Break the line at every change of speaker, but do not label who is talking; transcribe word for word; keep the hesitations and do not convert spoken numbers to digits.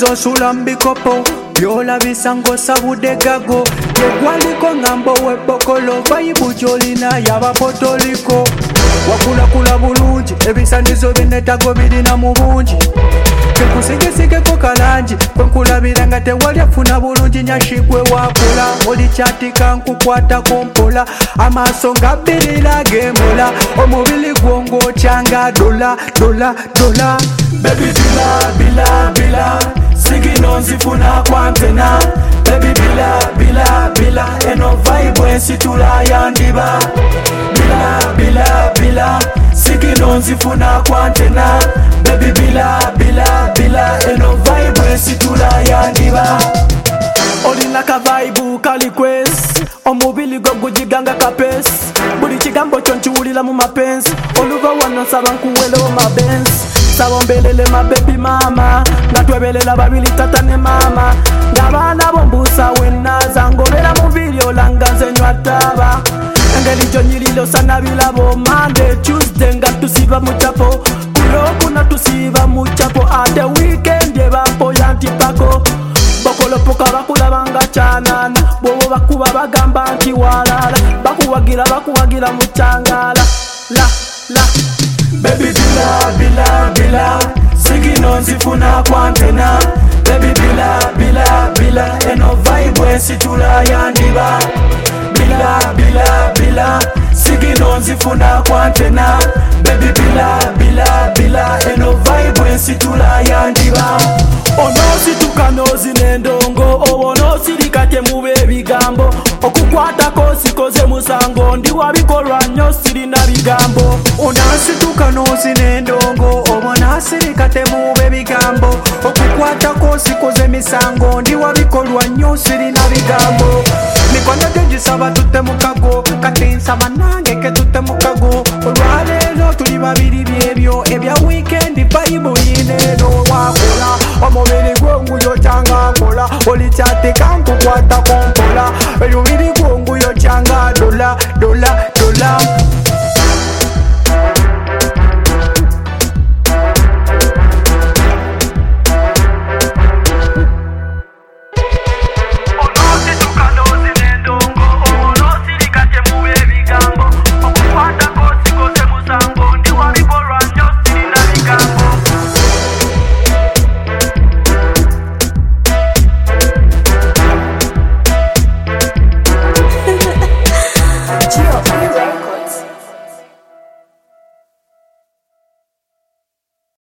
Ezo nsula mbikopo byola bisango sabude gago yegwaliko ngambo webokolo bayibu gyolina yabapotoliko wakulakula bulungi ebisanizo binetago birina mu bungi kekusigesigeko kalangi kwenkulabira nga tewali afuna bulungi nyashigwe wakula olikyatika nkukwatako mpola amaaso nga birira gemula omubiri gwongokyanga dola dola dola
Baby bila bila bila sigino nzifuna kwantena Baby bila bila bila eno vibe ensitula yandiba Bila bila bila sigino nzifuna kwantena Baby bila bila bila eno vibe ensitula yandiba Olina ka vibe kali quest omubili go gujiganga kapes buli kigambo kyo nkiwulira mu mapensi oluva wano nsaba nkuwelewo mabensi saba ombelele mabebi mama nga twebelela babili tata ne mama ng'abaana bombuusa wennaza ng'obeera mu vidiyo langa nze nywa ttaaba engeri gyo nyiriro sanabirabo Monday Tuesday nga tusiiba mu chapo kulokuna tusiiba mu chapo ate weekend ebampoya nti pako bokolopoka bakulaba nga kyanana bwobo bakuba bagamba nti walala bakuwagira bakuwagira mu kyangala la la Baby bila bila bila sigino nzifuna kwantena Baby bila bila bila eno vibe ensitula yandiba Bila bila bila sigino nzifuna kwantena Baby bila bila bila eno vibe ensitula yandiba Onosituka nozi nendongo owonosirika temube ebigambo okukwatako sikoze musango ndi wabikolwa nnyo sirina bigambo
Onasituka nozi nendongo obonasirika temube ebigambo okukwatako sikoze misango ndi wabikolwa nnyo sirina bigambo mikono gyengisaba tutte mukago kati nsaba nange ke tutte mukago olwaleero tuli babiri byebyo ebya weekend bayibu yineeno wakola omubiri gwenguyo kyanga nkola olikyatika nkukwatako mpola